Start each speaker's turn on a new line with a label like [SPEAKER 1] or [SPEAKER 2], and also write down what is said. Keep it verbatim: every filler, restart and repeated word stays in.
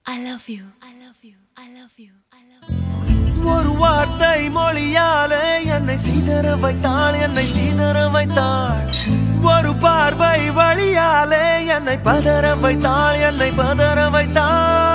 [SPEAKER 1] I love you. I love you. I love you. I love you.
[SPEAKER 2] ஒரு வார்த்தை மொழியாலே என்னை சீதற வைத்தாள், என்னை சீதற வைத்தாள். ஒரு பார்வை வழியாலே என்னை பதற வைத்தாள், என்னை பதற வைத்தாள்.